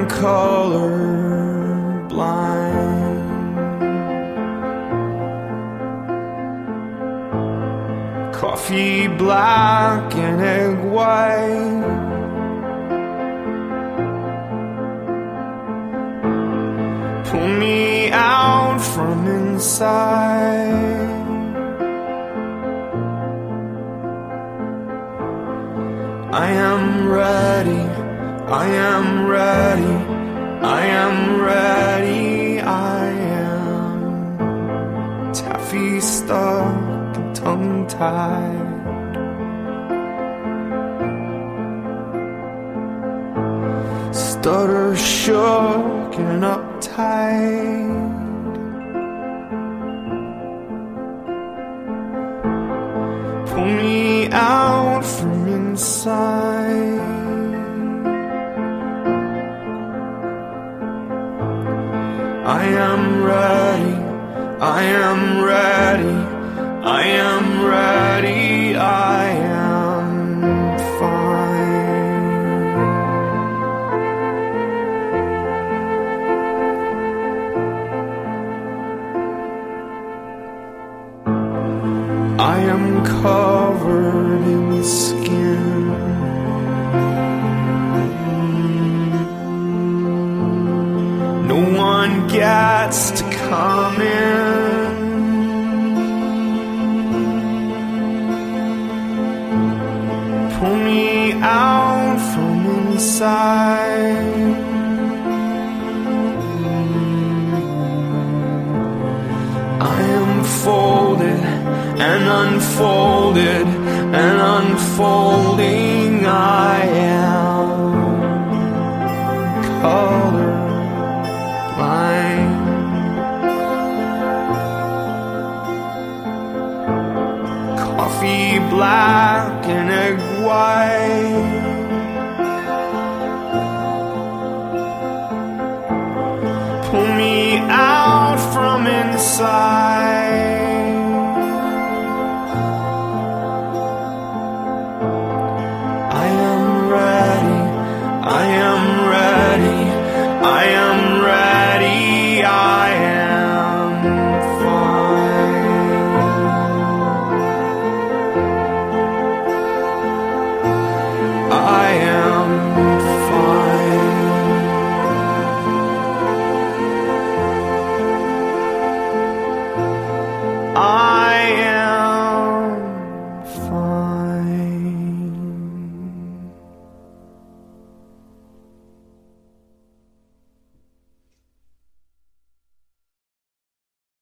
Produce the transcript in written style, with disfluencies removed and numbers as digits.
colorblind. Coffee black and egg white. Pull me out from inside. I am ready, I am ready, I am ready, I am taffy stuck and tongue-tied. Stutter shook and uptight. Pull me out from inside. I am ready, I am ready, I am ready, I am fine. I am covered in skin. No one gets to come in. Pull me out from inside. I am folded and unfolded and unfolding. I am colorblind. Coffee black and egg white. Pull me out from inside.